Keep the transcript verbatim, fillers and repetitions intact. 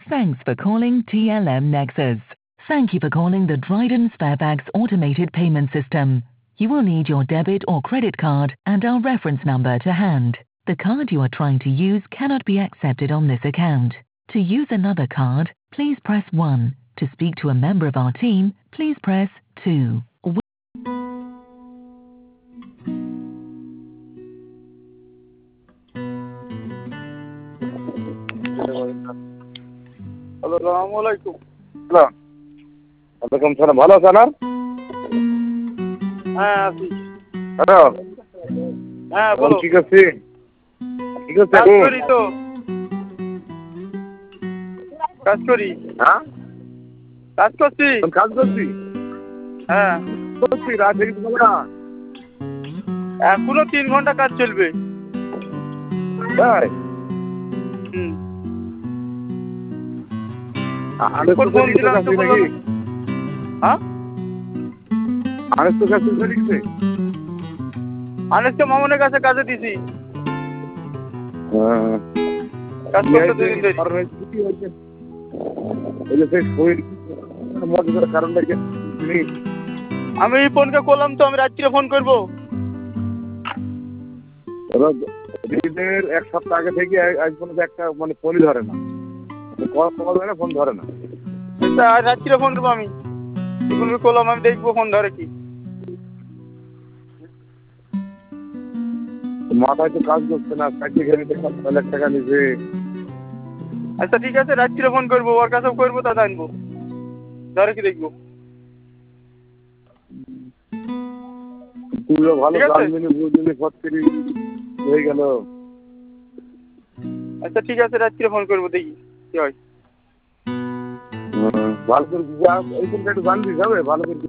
Thanks for calling T L M Nexus. Thank you for calling the Dryden Sparebags automated payment system. You will need your debit or credit card and our reference number to hand. The card you are trying to use cannot be accepted on this account. To use another card, please press one. To speak to a member of our team, please press two. Hello, আসসালামু আলাইকুম। Hello, ওয়ালাইকুম সালাম। ভালো আছেন? হ্যাঁ আছি। Hello, হ্যাঁ বলো। কি করছি? কি করছি কাজ এখন? করি তো। কাজ করি। হ্যাঁ? কাজ করছি। কাজ করছি? হ্যাঁ। করছি, রাত জেগে ঘুমাবো না। এখনো তিন ঘন্টা কাজ চলবে। তাই? হুম। আরেক তো ফোন দিলাম তো নাকি? হ্যাঁ? আরেক তো কাছে চলে গেছে? আরেক তো মামুনের কাছে কাজে দিছি। হ্যাঁ। কাজ করতে দুদিন ধরে। এই যে সেই শরীর মজার কারণটা কি? আমি এই ফোনকে করলাম তো, আমি রাত্রে ফোন করবো। দিনের এক সপ্তাহ আগে থেকে আজ পর্যন্ত একটা মানে ফোনই ধরে না। কল ধরে না, ফোন ধরে না। আচ্ছা আজ রাত্রে ফোন করবো আমি। ফোনকে করলাম, আমি দেখবো ফোন ধরে কি। মাথায় তো কাজ করছে না, চাকরি খেতে পাঁচ লাখ টাকা নিছে। আচ্ছা ঠিক আছে, রাত্রে ফোন করবো, ওর কাছেও করবো, তা জানবো ধরে কি দেখবো। তুইও ভালো জানবিনি বুঝলি, ফটকিরি হয়ে গেল। আচ্ছা ঠিক আছে, রাত্রে ফোন করবো, দেখি কি হয়। ভালো করে এই ফোনটা একটু জানবি, যাবে ভালো করে।